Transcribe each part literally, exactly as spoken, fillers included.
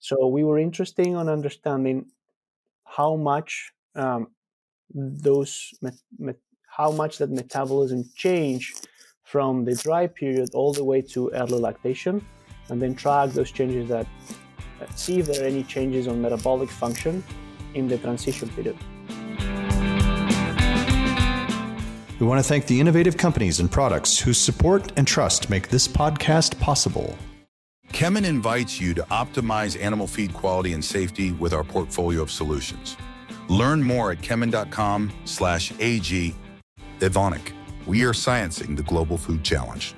So we were interested in understanding how much um, those met- met- how much that metabolism change from the dry period all the way to early lactation, and then track those changes that uh, see if there are any changes on metabolic function in the transition period. We want to thank the innovative companies and products whose support and trust make this podcast possible. Kemin invites you to optimize animal feed quality and safety with our portfolio of solutions. Learn more at kemin.com slash AG. Evonik, we are sciencing the global food challenge.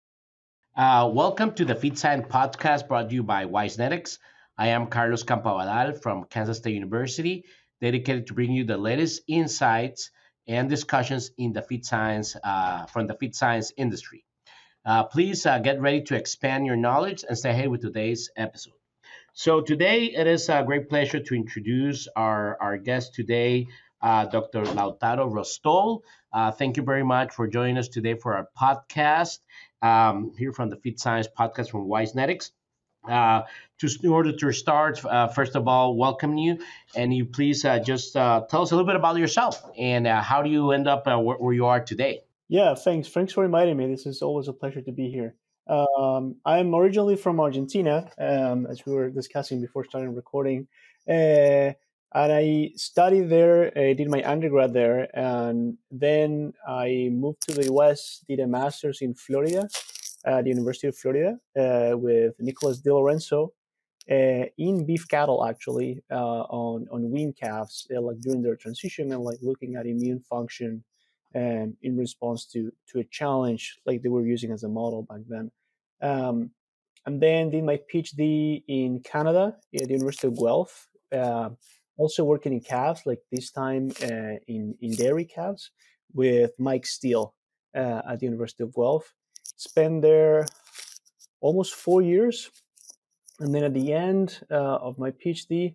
Uh, welcome to the Feed Science Podcast brought to you by Wisenetics. I am Carlos Campabadal from Kansas State University, dedicated to bring you the latest insights and discussions in the feed science uh, from the feed science industry. Uh, please uh, get ready to expand your knowledge and stay ahead with today's episode. So today it is a great pleasure to introduce our, our guest today, uh, Doctor Lautaro Rostol. Uh, thank you very much for joining us today for our podcast um, here from the Feed Science Podcast from Wisenetics. Uh, to, in order to start, uh, first of all, welcome you, and you please uh, just uh, tell us a little bit about yourself and uh, how do you end up uh, where, where you are today? Yeah, thanks. Thanks for inviting me. This is always a pleasure to be here. Um, I'm originally from Argentina, um, as we were discussing before starting recording, uh, and I studied there. I did my undergrad there, and then I moved to the U S, did a master's in Florida, at the University of Florida, uh, with Nicholas DiLorenzo, uh, in beef cattle, actually, uh, on on wean calves, uh, like during their transition, and like looking at immune function, and in response to to a challenge like they were using as a model back then. Um, and then did my PhD in Canada at the University of Guelph, uh, also working in calves, like this time uh, in, in dairy calves with Mike Steele uh, at the University of Guelph. Spent there almost four years. And then at the end uh, of my PhD,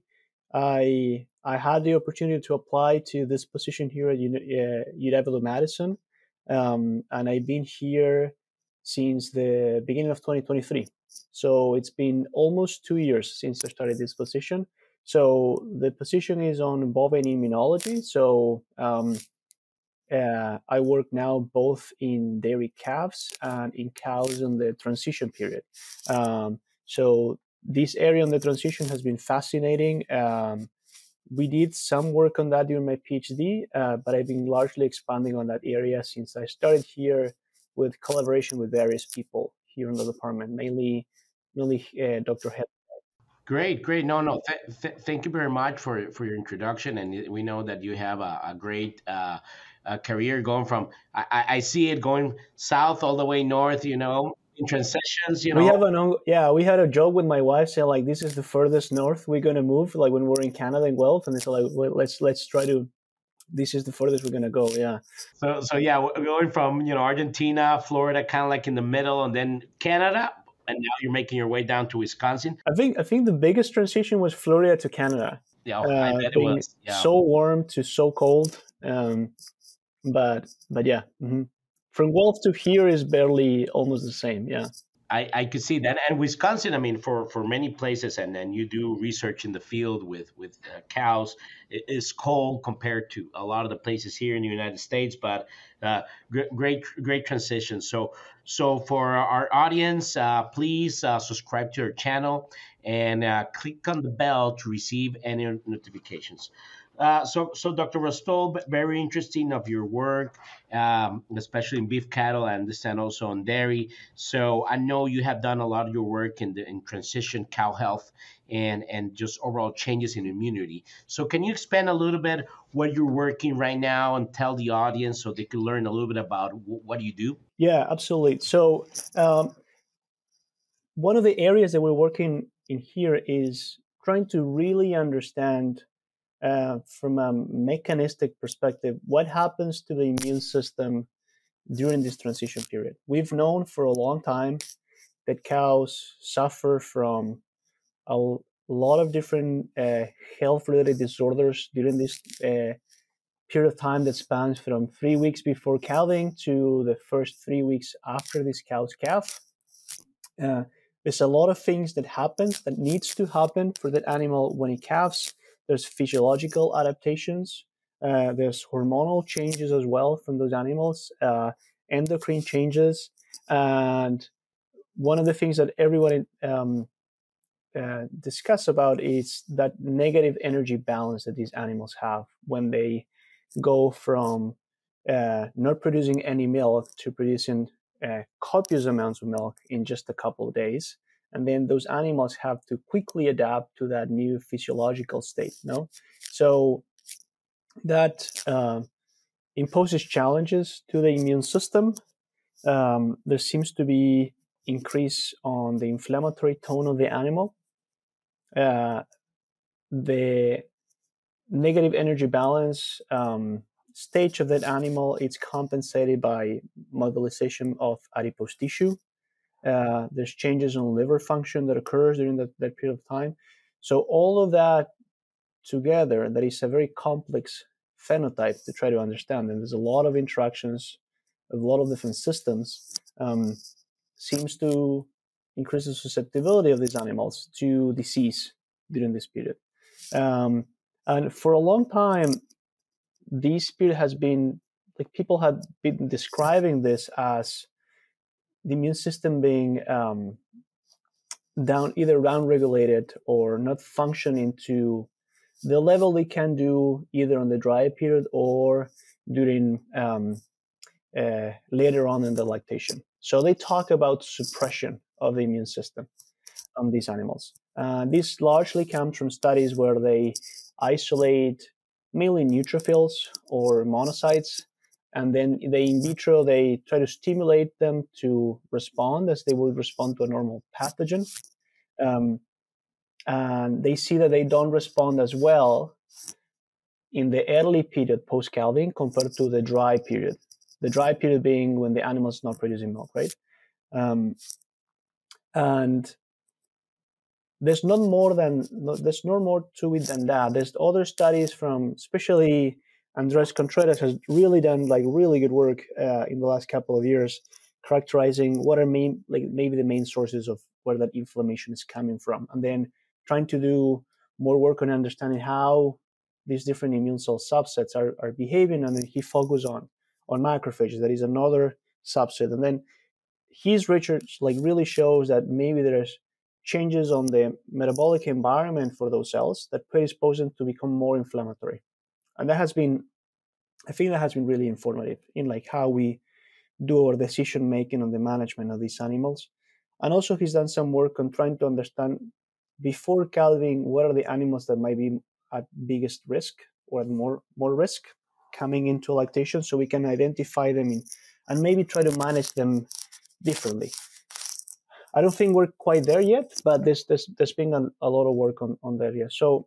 I I had the opportunity to apply to this position here at U W Madison, um, and I've been here since the beginning of twenty twenty-three. So it's been almost two years since I started this position. So the position is on bovine immunology. So um, uh, I work now both in dairy calves and in cows in the transition period. Um, so this area on the transition has been fascinating. Um, we did some work on that during my PhD, uh, but I've been largely expanding on that area since I started here with collaboration with various people here in the department, mainly, mainly uh, Doctor Head. Great, great. No, no. Th- th- thank you very much for for your introduction, and we know that you have a, a great uh, uh, career going from. I, I I see it going south all the way north. You know, in transitions. You We know, have an on- yeah, we had a joke with my wife saying like this is the furthest north we're gonna move, like when we're in Canada and Guelph, and it's like well, let's let's try to. This is the furthest we're gonna go. Yeah. so so yeah, we're going from you know Argentina, Florida, kind of like in the middle, and then Canada, and now you're making your way down to Wisconsin. I think I think the biggest transition was Florida to Canada, Yeah, I uh, bet it being was. Yeah. so warm to so cold. Um, but but yeah, hmm from Guelph to here is barely almost the same. Yeah. I, I could see that, and Wisconsin. I mean, for, for many places, and then you do research in the field with with uh, cows. It is cold compared to a lot of the places here in the United States, but uh, great great great transition. So so for our audience, uh, please uh, subscribe to our channel and uh, click on the bell to receive any notifications. Uh, so, so Doctor Rostol, very interesting of your work, um, especially in beef cattle. I understand also on dairy. So I know you have done a lot of your work in the in transition cow health and and just overall changes in immunity. So can you expand a little bit what you're working right now and tell the audience so they can learn a little bit about w- what you do? Yeah, absolutely. So um, one of the areas that we're working in here is trying to really understand uh, from a mechanistic perspective what happens to the immune system during this transition period. We've known for a long time that cows suffer from a lot of different uh, health-related disorders during this uh, period of time that spans from three weeks before calving to the first three weeks after this cow's calf. Uh, there's a lot of things that happen that needs to happen for that animal when it calves. There's physiological adaptations. Uh, there's hormonal changes as well from those animals, uh, endocrine changes. And one of the things that everyone um, uh, discuss about is that negative energy balance that these animals have when they go from uh, not producing any milk to producing uh, copious amounts of milk in just a couple of days. And then those animals have to quickly adapt to that new physiological state. No, so that uh, imposes challenges to the immune system. Um, there seems to be increase on the inflammatory tone of the animal. Uh, the negative energy balance um, stage of that animal, it's compensated by mobilization of adipose tissue. Uh, there's changes in liver function that occurs during that, that period of time. So all of that together, that is a very complex phenotype to try to understand. And there's a lot of interactions, a lot of different systems, um, seems to increase the susceptibility of these animals to disease during this period. Um, and for a long time, this period has been, like, people had been describing this as the immune system being um, down, either down regulated or not functioning to the level they can do either on the dry period or during um, uh, later on in the lactation. So they talk about suppression of the immune system on these animals. Uh, this largely comes from studies where they isolate mainly neutrophils or monocytes, and then they in vitro they try to stimulate them to respond as they would respond to a normal pathogen. Um, and they see that they don't respond as well in the early period post-calving compared to the dry period. The dry period being when the animal is not producing milk, right? Um, and there's not more than there's no more to it than that. There's other studies from, especially Andres Contreras has really done like really good work uh, in the last couple of years, characterizing what are main, like maybe the main sources of where that inflammation is coming from, and then trying to do more work on understanding how these different immune cell subsets are, are behaving. And then he focused on on macrophages. That is another subset. And then his research like really shows that maybe there's changes on the metabolic environment for those cells that predispose them to become more inflammatory. And that has been, I think that has been really informative in like how we do our decision making on the management of these animals. And also he's done some work on trying to understand before calving what are the animals that might be at biggest risk or at more more risk coming into lactation, so we can identify them in, and maybe try to manage them differently. I don't think we're quite there yet, but there's there's, there's been a, a lot of work on, on that. Yeah. So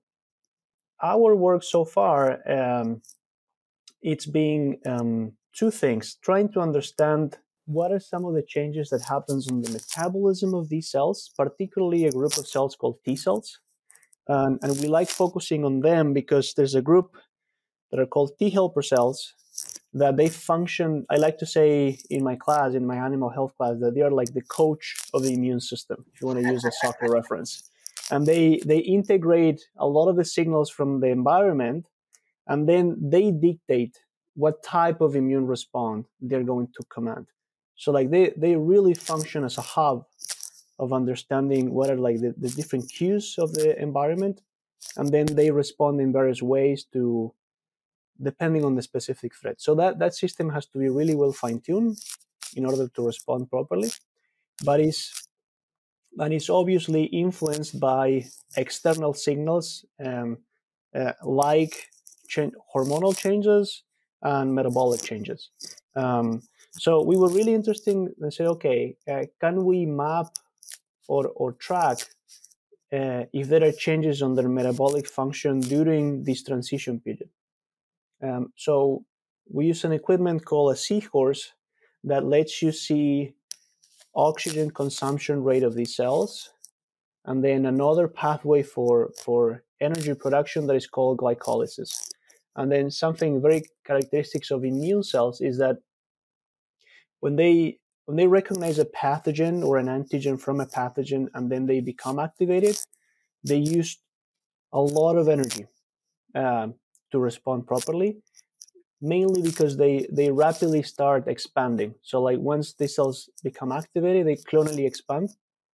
our work so far, um, it's being um, two things: trying to understand what are some of the changes that happens in the metabolism of these cells, particularly a group of cells called T cells. Um, and we like focusing on them because there's a group that are called T helper cells that they function. I like to say in my class, in my animal health class, that they are like the coach of the immune system, if you want to use a soccer reference. And they, they integrate a lot of the signals from the environment, and then they dictate what type of immune response they're going to command. So like they, they really function as a hub of understanding what are like the, the different cues of the environment, and then they respond in various ways to depending on the specific threat. So that, that system has to be really well fine-tuned in order to respond properly. But it's, and it's obviously influenced by external signals um, uh, like ch- hormonal changes and metabolic changes. Um, so we were really interested and said, okay, uh, can we map or, or track uh, if there are changes on their metabolic function during this transition period? Um, so we use an equipment called a seahorse that lets you see oxygen consumption rate of these cells, and then another pathway for, for energy production that is called glycolysis. And then something very characteristic of immune cells is that when they when they recognize a pathogen or an antigen from a pathogen and then they become activated, they use a lot of energy um, to respond properly, mainly because they, they rapidly start expanding. So like once the cells become activated, they clonally expand.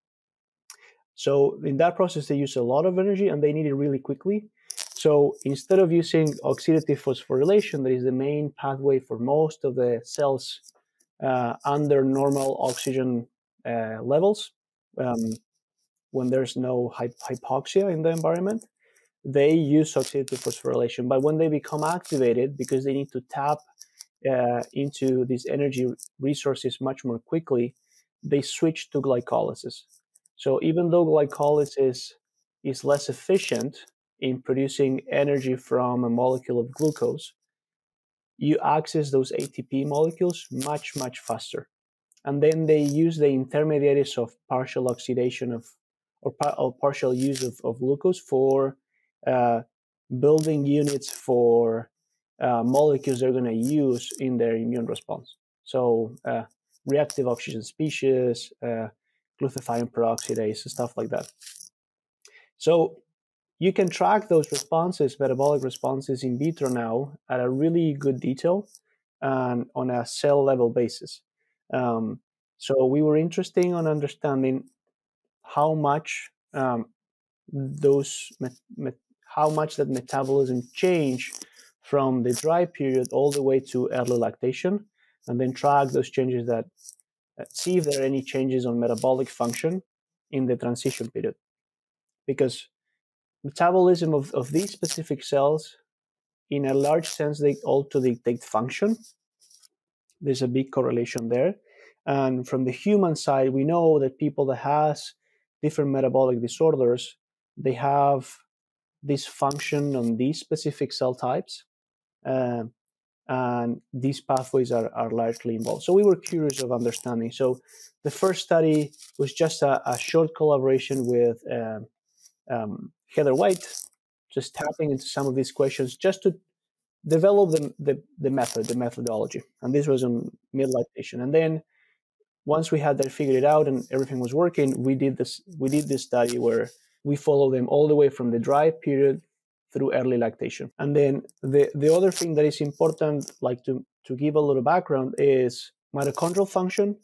So in that process, they use a lot of energy and they need it really quickly. So instead of using oxidative phosphorylation, that is the main pathway for most of the cells uh, under normal oxygen uh, levels, um, when there's no hy- hypoxia in the environment, they use oxidative phosphorylation. But when they become activated, because they need to tap uh, into these energy resources much more quickly, they switch to glycolysis. So even though glycolysis is less efficient in producing energy from a molecule of glucose, you access those A T P molecules much, much faster. And then they use the intermediaries of partial oxidation of or, pa- or partial use of, of glucose for uh, building units for uh, molecules they're going to use in their immune response. So uh, reactive oxygen species, uh, glutathione peroxidase, stuff like that. So you can track those responses, metabolic responses in vitro now at a really good detail and on a cell level basis. Um, so we were interested in understanding how much um, those met- met- how much that metabolism change from the dry period all the way to early lactation, and then track those changes that uh, see if there are any changes on metabolic function in the transition period, because metabolism of, of these specific cells, in a large sense, they also dictate function. There's a big correlation there. And from the human side, we know that people that has different metabolic disorders, they have this function on these specific cell types. Uh, and these pathways are, are largely involved. So we were curious of understanding. So the first study was just a, a short collaboration with um, um, Heather White, just tapping into some of these questions just to develop the, the, the method, the methodology. And this was on mid-lactation. And then once we had that figured out and everything was working, we did this we did this study where we follow them all the way from the dry period through early lactation. And then the, the other thing that is important, like to, to give a little background, is mitochondrial function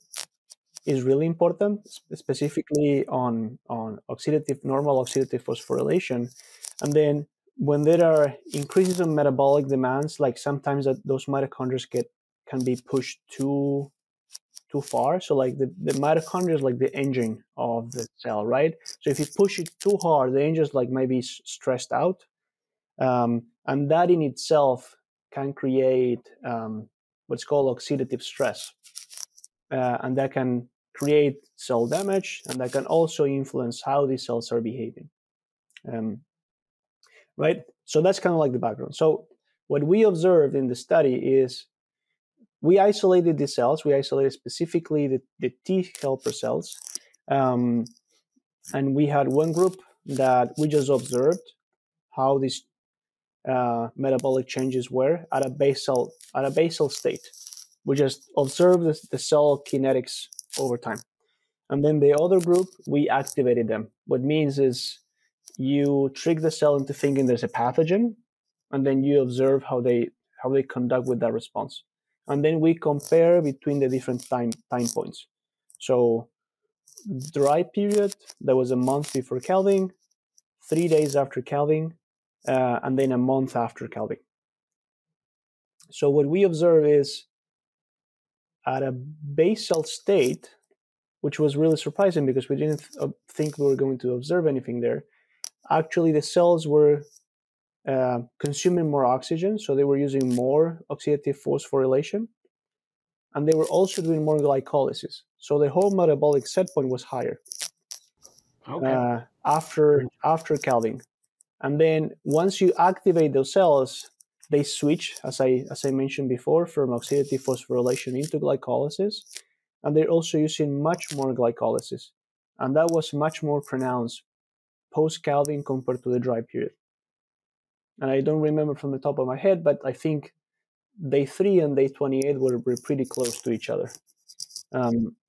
is really important, specifically on, on oxidative, normal oxidative phosphorylation. And then when there are increases in metabolic demands, like sometimes that those mitochondria get can be pushed too too far. So like the, the mitochondria is like the engine of the cell, right? So if you push it too hard, the engine is like maybe stressed out. Um, and that in itself can create um, what's called oxidative stress. Uh, and that can create cell damage, and that can also influence how these cells are behaving. Um, right? So that's kind of like the background. So what we observed in the study is we isolated the cells. We isolated specifically the, the T helper cells. Um, and we had one group that we just observed how these uh, metabolic changes were at a basal at a basal state. We just observed the, the cell kinetics over time. And then the other group, we activated them. What means is you trick the cell into thinking there's a pathogen, and then you observe how they how they conduct with that response. And then we compare between the different time time points. So dry period, that was a month before calving, three days after calving, uh, and then a month after calving. So what we observe is at a basal state, which was really surprising because we didn't th- think we were going to observe anything there. Actually, the cells were uh, consuming more oxygen, so they were using more oxidative phosphorylation, and they were also doing more glycolysis. So the whole metabolic set point was higher Okay. uh, after after calving. And then once you activate those cells, they switch, as I as I mentioned before, from oxidative phosphorylation into glycolysis, and they're also using much more glycolysis, and that was much more pronounced post-calving compared to the dry period. And I don't remember from the top of my head, but I think day three and day twenty-eight were, were pretty close to each other. Um,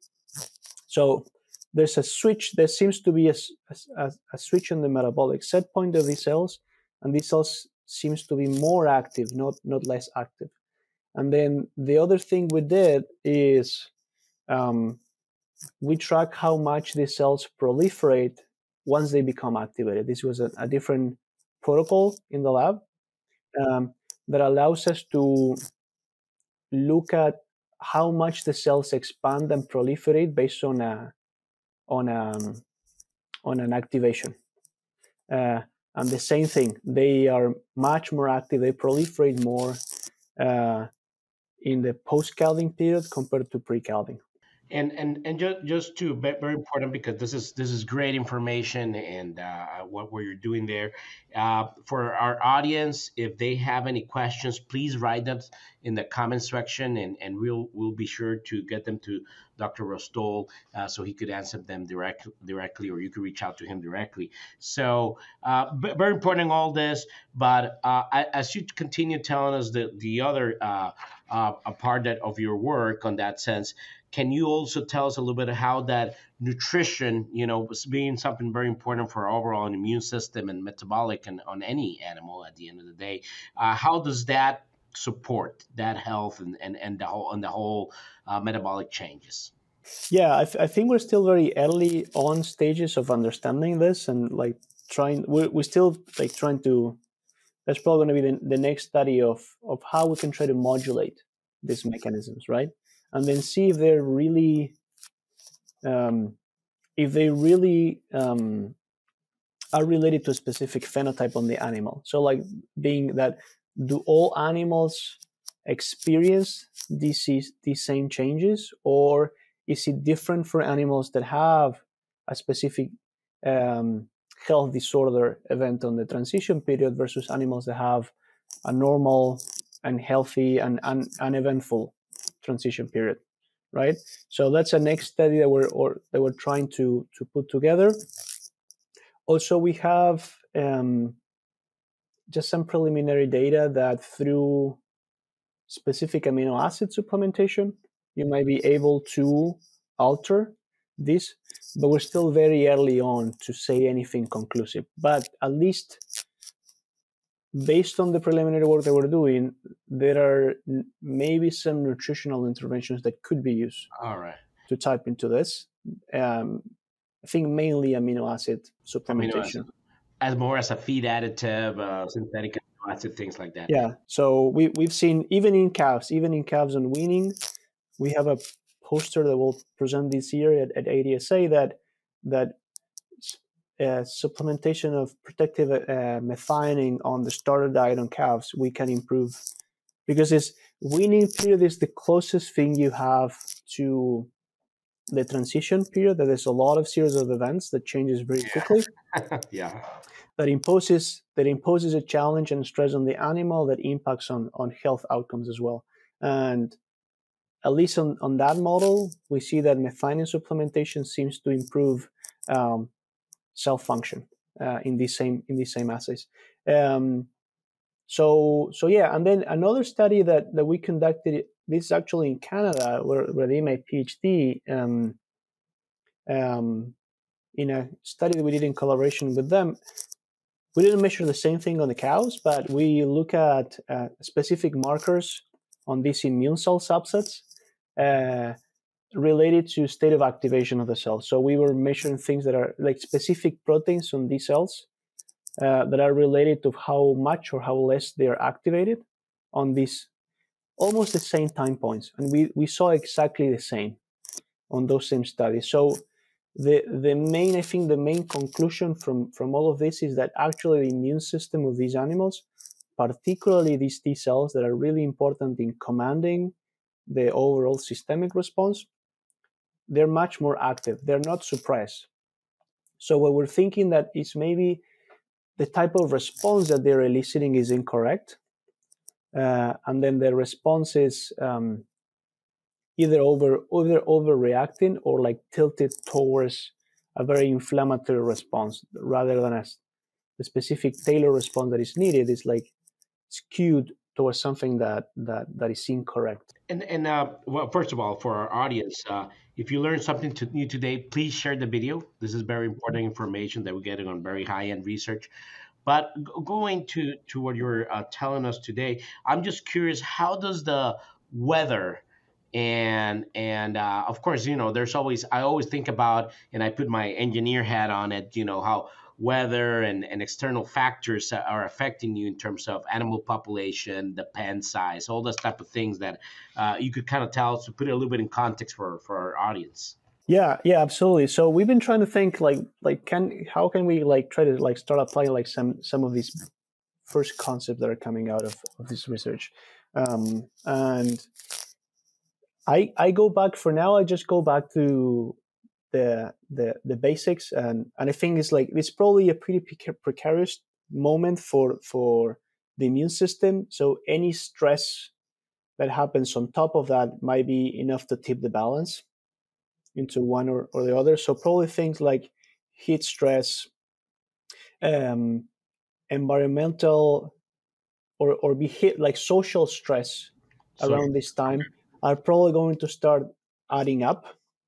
So there's a switch. There seems to be a, a, a switch on the metabolic set point of these cells, and these cells seems to be more active, not not less active. And then the other thing we did is um, we track how much these cells proliferate once they become activated. This was a, a different protocol in the lab um, that allows us to look at how much the cells expand and proliferate based on a on a on an activation. Uh, and the same thing, they are much more active. They proliferate more uh, in the post-calving period compared to pre-calving. And and and just just to very important, because this is this is great information, and uh, what what you're doing there uh, for our audience. If they have any questions, please write them in the comment section, and and we'll we'll be sure to get them to Doctor Rostol uh, so he could answer them direct directly, or you could reach out to him directly. So uh, very important in all this. But uh, as you continue telling us the the other uh, uh, a part that of your work on that sense, can you also tell us a little bit of how that nutrition, you know, was being something very important for our overall immune system and metabolic and on any animal at the end of the day, uh, how does that support that health and, and, and the whole and the whole uh, metabolic changes? Yeah, I, I think we're still very early on stages of understanding this, and like trying, we're, we're still like trying to, that's probably going to be the, the next study of, of how we can try to modulate these mechanisms, right? And then see if they're really, um, if they really um, are related to a specific phenotype on the animal. So, like being that, do all animals experience these these same changes, or is it different for animals that have a specific um, health disorder event on the transition period versus animals that have a normal and healthy and un- uneventful transition period, right? So that's a next study that we're or that we're trying to to put together. Also, we have um, just some preliminary data that through specific amino acid supplementation, you might be able to alter this, but we're still very early on to say anything conclusive. But at least based on the preliminary work that we're doing, there are maybe some nutritional interventions that could be used All right. to type into this. Um, I think mainly amino acid supplementation. Amino acid. As more as a feed additive, uh, synthetic amino acid, things like that. Yeah. So we, we've seen, even in calves, even in calves on weaning, we have a poster that we'll present this year at, at A D S A that, that Uh, supplementation of protective uh, methionine on the starter diet on calves, we can improve, because this weaning period is the closest thing you have to the transition period. That there's a lot of series of events that changes very quickly. Yeah. That imposes that imposes a challenge and stress on the animal that impacts on on health outcomes as well. And at least on, on that model, we see that methionine supplementation seems to improve um, cell function uh, in these same in these same assays. Um, so so yeah, and then another study that that we conducted. This is actually in Canada, where, where I did my PhD. Um, um, in a study that we did in collaboration with them, we didn't measure the same thing on the cows, but we look at uh, specific markers on these immune cell subsets Uh, related to state of activation of the cells. So we were measuring things that are like specific proteins on these cells uh, that are related to how much or how less they are activated on these almost the same time points. And we, we saw exactly the same on those same studies. So the the main, I think the main conclusion from, from all of this is that actually the immune system of these animals, particularly these T cells that are really important in commanding the overall systemic response, they're much more active. They're not suppressed. So what we're thinking that is maybe the type of response that they're eliciting is incorrect. Uh, and then the response is um, either over, either overreacting or like tilted towards a very inflammatory response rather than a, a specific tailored response that is needed. Is like skewed towards something that that that is incorrect. And and uh, well, first of all, for our audience, uh, If you learned something to, new today, please share the video. This is very important information that we're getting on very high-end research. But g- going to, to what you're uh, telling us today, I'm just curious, how does the weather and and uh, of course, you know, there's always I always think about, and I put my engineer hat on it, you know, how weather and, and external factors are affecting you in terms of animal population, the pen size, all those type of things that uh, you could kind of tell us to put it a little bit in context for, for our audience. Yeah, yeah, absolutely. So we've been trying to think like like can how can we like try to like start applying like some some of these first concepts that are coming out of, of this research. Um, and I I go back for now. I just go back to the the the basics, and and I think it's like it's probably a pretty precarious moment for for the immune system. So any stress that happens on top of that might be enough to tip the balance into one or, or the other. So probably things like heat stress, um, environmental or or be hit like social stress So, around this time are probably going to start adding up.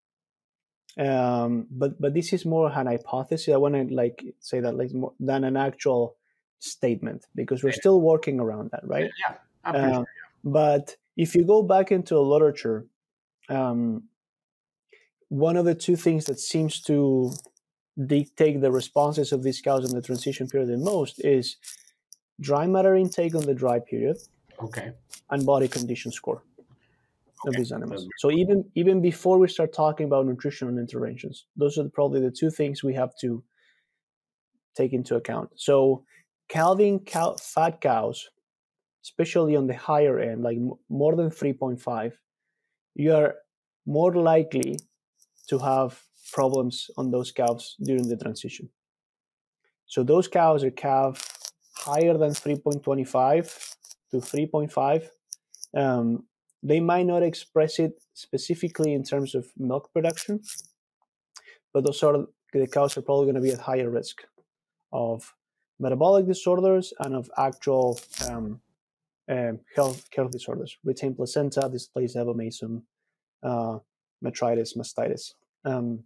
Um, but but this is more an hypothesis. I want to like say that like more than an actual statement because we're still working around that, right? yeah, I'm pretty Uh, sure. but if you go back into literature, um, one of the two things that seems to dictate the responses of these cows in the transition period the most is dry matter intake on the dry period Okay. and body condition score of Okay. these animals. So even even before we start talking about nutritional interventions, those are probably the two things we have to take into account. So calving cow, fat cows, especially on the higher end, like m- more than three point five, you are more likely to have problems on those calves during the transition. So those cows are calved higher than three point two five to three point five. Um, they might not express it specifically in terms of milk production, but those are the cows are probably going to be at higher risk of metabolic disorders and of actual um, um, health health disorders, retained placenta, displaced abomasum, uh, metritis, mastitis. Um,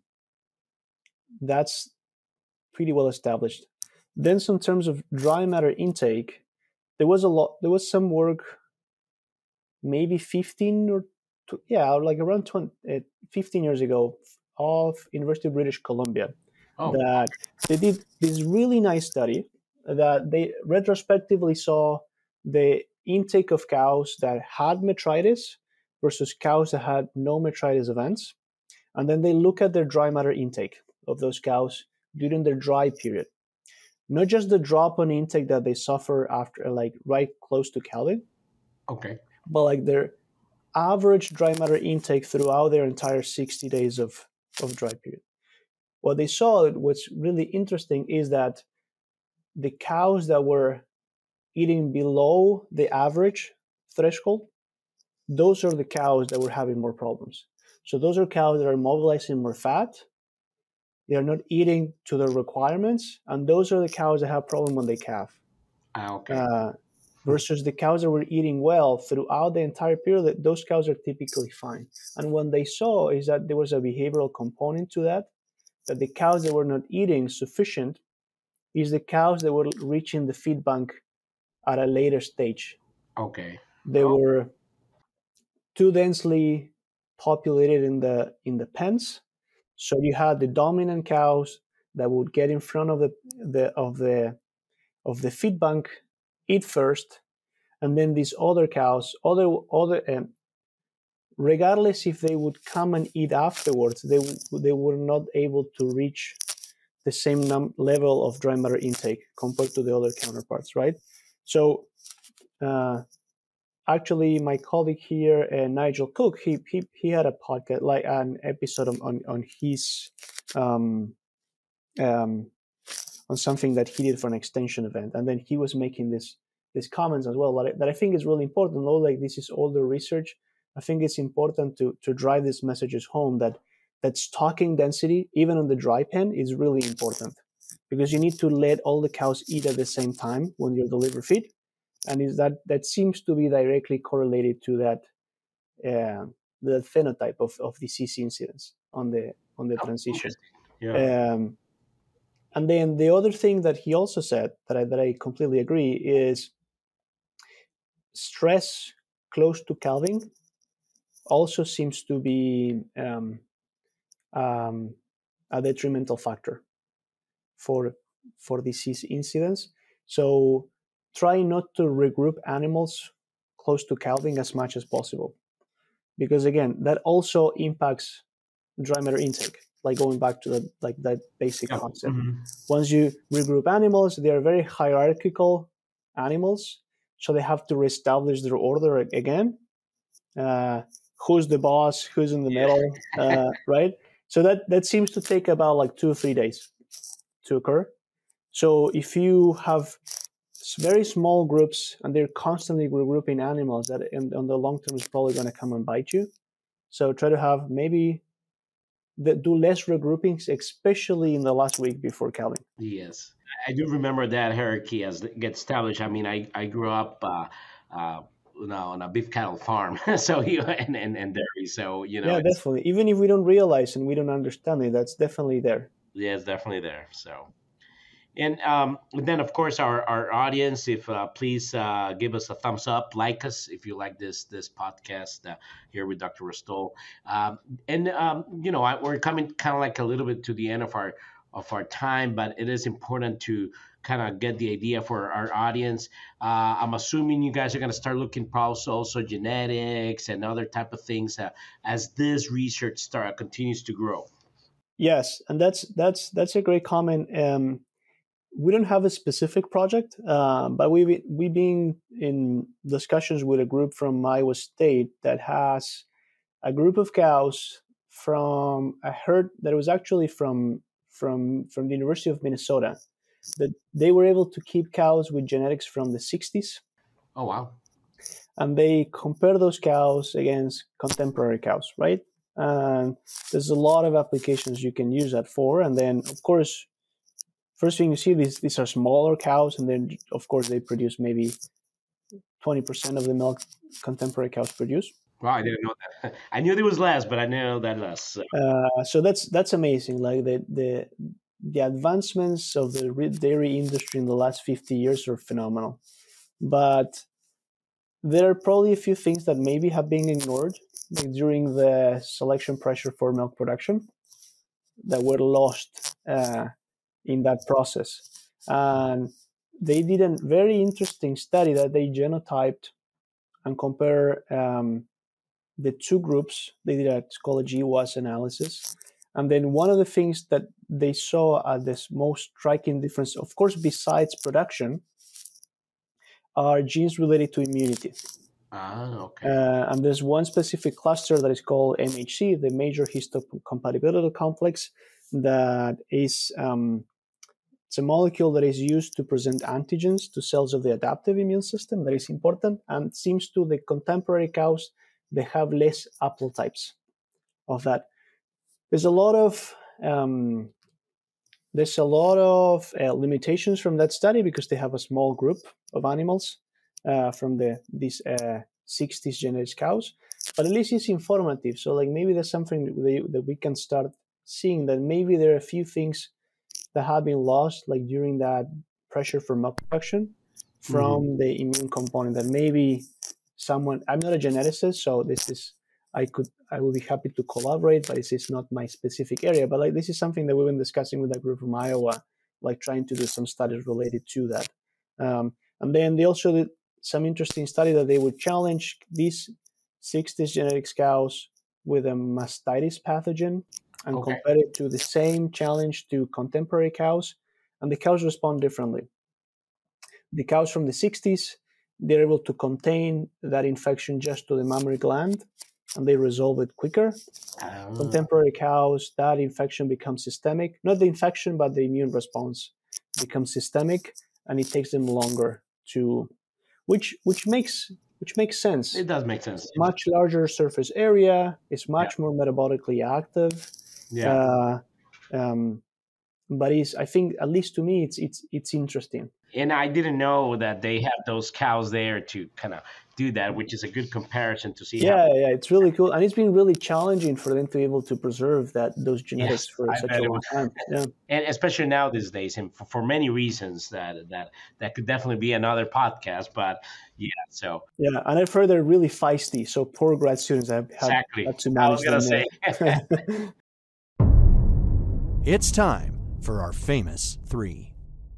that's pretty well established. Then, so in terms of dry matter intake, there was a lot. There was some work, maybe fifteen or tw- yeah, like around twenty, uh, fifteen years ago, of University of British Columbia, Oh, that they did this really nice study that they retrospectively saw the intake of cows that had metritis versus cows that had no metritis events, and then they look at their dry matter intake of those cows during their dry period. Not just the drop on intake that they suffer after, like right close to calving, okay. but like their average dry matter intake throughout their entire sixty days of, of dry period. What they saw, what's really interesting, is that the cows that were eating below the average threshold, those are the cows that were having more problems. So those are cows that are mobilizing more fat. They are not eating to their requirements, and those are the cows that have problem when they calve. Ah, okay. Uh, versus the cows that were eating well throughout the entire period, those cows are typically fine. And what they saw is that there was a behavioral component to that, that the cows that were not eating sufficient is the cows that were reaching the feed bank at a later stage. Okay. They Oh, were too densely populated in the in the pens, so you had the dominant cows that would get in front of the, the of the of the feed bank, eat first, and then these other cows, other other um, regardless if they would come and eat afterwards, they they were not able to reach the same num- level of dry matter intake compared to the other counterparts, right? So uh, actually, my colleague here, uh, Nigel Cook, he, he he had a podcast, like an episode on on, on his um, um, on something that he did for an extension event, and then he was making this these comments as well that I, that I think is really important. Although like this is older research, I think it's important to to drive these messages home that that stocking density, even on the dry pen, is really important because you need to let all the cows eat at the same time when you deliver feed, and is that that seems to be directly correlated to that uh, the phenotype of, of disease incidence on the on the Oh, transition. yeah. Um, and then the other thing that he also said that I that I completely agree is stress close to calving also seems to be um, um, a detrimental factor for for disease incidence. So try not to regroup animals close to calving as much as possible, because again, that also impacts dry matter intake. Like going back to the like that basic Yeah. concept. Mhm. Once you regroup animals, they are very hierarchical animals, so they have to reestablish their order again. Uh, who's the boss? Who's in the Yeah. middle? Uh, right? So that that seems to take about like two or three days to occur. So if you have very small groups and they're constantly regrouping animals, that in, on the long term is probably going to come and bite you. So try to have maybe the, do less regroupings, especially in the last week before calving. Yes, I do remember that hierarchy as it gets established. I mean, I, I grew up uh, uh, you know, on a beef cattle farm, so you and, and and dairy, so you know Yeah, it's definitely. Even if we don't realize and we don't understand it, that's definitely there. yeah, it's definitely there. So. And um, then, of course, our, our audience, if uh, please uh, give us a thumbs up, like us if you like this this podcast uh, here with Doctor Rostol. Um, and um, you know, I, we're coming kind of like a little bit to the end of our of our time, but it is important to kind of get the idea for our audience. Uh, I'm assuming you guys are going to start looking also also genetics and other type of things uh, as this research start continues to grow. Yes, and that's that's that's a great comment. Um, we don't have a specific project, uh, but we we been in discussions with a group from Iowa State that has a group of cows from a herd that was actually from from from the University of Minnesota. That they were able to keep cows with genetics from the sixties, Oh wow! and they compare those cows against contemporary cows, right? And there's a lot of applications you can use that for. And then, of course, first thing you see, these these are smaller cows, and then of course they produce maybe twenty percent of the milk contemporary cows produce. Wow, I didn't know that. I knew there was less, but I didn't know that less. So. Uh, so that's that's amazing. Like the the the advancements of the dairy industry in the last fifty years are phenomenal. But there are probably a few things that maybe have been ignored, like during the selection pressure for milk production, that were lost uh, in that process. And they did a very interesting study that they genotyped and compare um, the two groups. They did a, it's called a G W A S analysis. And then one of the things that they saw as this most striking difference, of course, besides production, are genes related to immunity. Ah, okay. Uh, and there's one specific cluster that is called M H C, the major histocompatibility complex, that is um, it's a molecule that is used to present antigens to cells of the adaptive immune system. That is important, and seems to the contemporary cows, they have less haplotypes of that. There's a lot of um, there's a lot of uh, limitations from that study because they have a small group of animals uh, from the these uh, sixties genetics cows, but at least it's informative. So like maybe there's something that, they, that we can start seeing, that maybe there are a few things that have been lost, like during that pressure for milk production from mm-hmm. the immune component, that maybe someone, I'm not a geneticist, so this is, I could, I would be happy to collaborate, but this is not my specific area. But like, this is something that we've been discussing with a group from Iowa, like trying to do some studies related to that. Um, and then they also did some interesting study that they would challenge these sixties genetics cows with a mastitis pathogen and okay. compare it to the same challenge to contemporary cows, and the cows respond differently. The cows from the sixties, they're able to contain that infection just to the mammary gland, and they resolve it quicker. Oh. Contemporary cows, that infection becomes systemic. Not the infection, but the immune response becomes systemic, and it takes them longer to, which which makes which makes sense. It does make sense. It's much larger surface area. It's much yeah. more metabolically active. Yeah. Uh, um, but it's, I think, at least to me, it's it's it's interesting. and I didn't know that they have those cows there to kind of do that, which is a good comparison to see. Yeah, how- yeah, it's really cool, and it's been really challenging for them to be able to preserve that those genetics Yes, for I such bet a it long was. time. Yeah, And especially now these days, and for, for many reasons that that that could definitely be another podcast. But yeah, so yeah, and I've heard they're really feisty. So poor grad students have had, exactly, had to I manage was gonna them say. there. It's time for our famous three.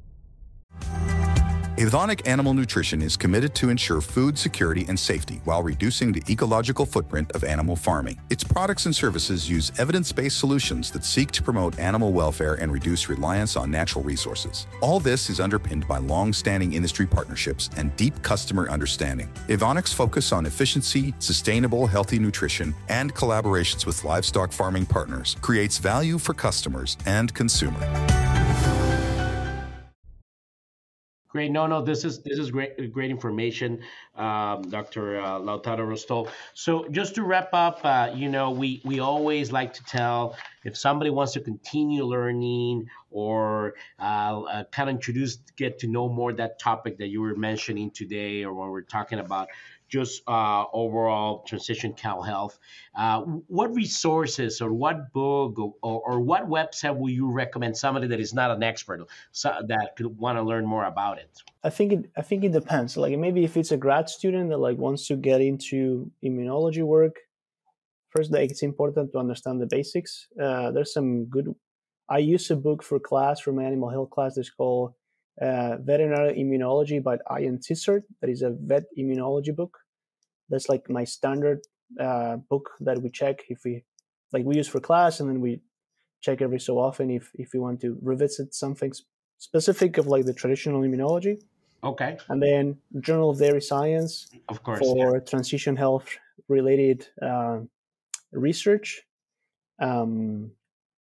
Evonik Animal Nutrition is committed to ensure food security and safety while reducing the ecological footprint of animal farming. Its products and services use evidence-based solutions that seek to promote animal welfare and reduce reliance on natural resources. All this is underpinned by long-standing industry partnerships and deep customer understanding. Evonik's focus on efficiency, sustainable, healthy nutrition, and collaborations with livestock farming partners creates value for customers and consumers. Great. No, no, this is this is great great information, um, Doctor Uh, Lautaro Rostol. So just to wrap up, uh, you know, we we always like to tell if somebody wants to continue learning or uh, uh, kind of introduce, get to know more that topic that you were mentioning today, or when we're talking about just uh, overall transition cow health. Uh, what resources or what book or, or, or what website will you recommend somebody that is not an expert so, that could want to learn more about it? I think it. I think it depends. Like maybe if it's a grad student that like wants to get into immunology work, first, like it's important to understand the basics. Uh, there's some good. I use a book for class for my animal health class. It's called uh, Veterinary Immunology by Ian Tissert. That is a vet immunology book. That's like my standard uh, book that we check if we like we use for class, and then we check every so often if if we want to revisit something specific of like the traditional immunology. Okay. And then Journal of Dairy Science, of course, for yeah. transition health related uh, research. Um,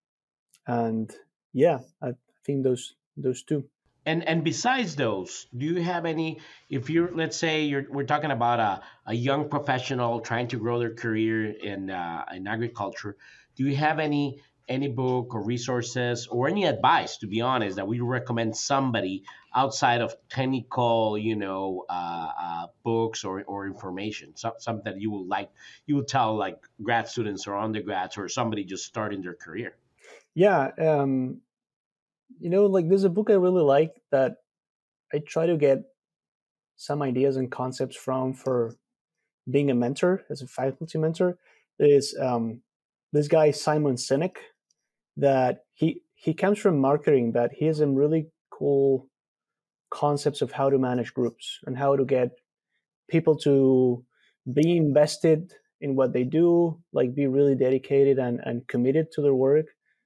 and yeah, I think those those two. And and besides those, do you have any? If you're, let's say, you're we're talking about a, a young professional trying to grow their career in uh, in agriculture, do you have any any book or resources or any advice, to be honest, that we recommend somebody outside of technical, you know, uh, uh, books or, or information, so, something that you would like, you would tell like grad students or undergrads or somebody just starting their career? Yeah. Um, you know, like there's a book I really like that I try to get some ideas and concepts from for being a mentor, as a faculty mentor. Is um, this guy, Simon Sinek, that he he comes from marketing, but he has some really cool concepts of how to manage groups and how to get people to be invested in what they do, like be really dedicated and, and committed to their work,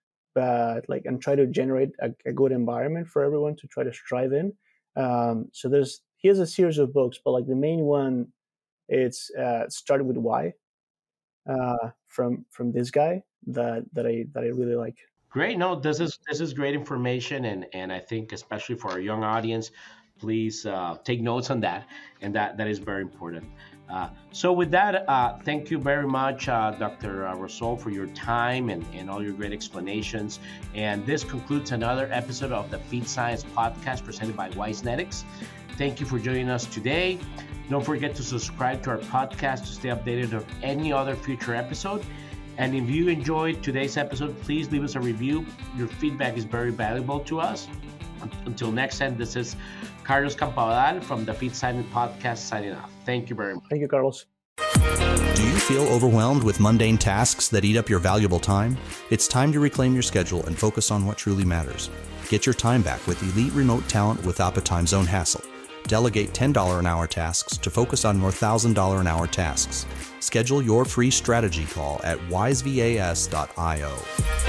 but like and try to generate a, a good environment for everyone to try to strive in. Um, so there's he has a series of books, but like the main one, it's uh, Started with Why, uh, from from this guy that that I that I really like. Great. No, this is this is great information, and and I think especially for our young audience, please uh, take notes on that, and that that is very important. Uh, so with that, uh, thank you very much, uh, Doctor Rostol, for your time and, and all your great explanations. And this concludes another episode of the Feed Science Podcast presented by Wisenetics. Thank you for joining us today. Don't forget to subscribe to our podcast to stay updated on any other future episode. And if you enjoyed today's episode, please leave us a review. Your feedback is very valuable to us. Until next time, this is Carlos Campoabadal from the Feed Science Podcast signing off. Thank you very much. Thank you, Carlos. Do you feel overwhelmed with mundane tasks that eat up your valuable time? It's time to reclaim your schedule and focus on what truly matters. Get your time back with elite remote talent without the time zone hassle. Delegate ten dollars an hour tasks to focus on more one thousand dollars an hour tasks. Schedule your free strategy call at wise vas dot io.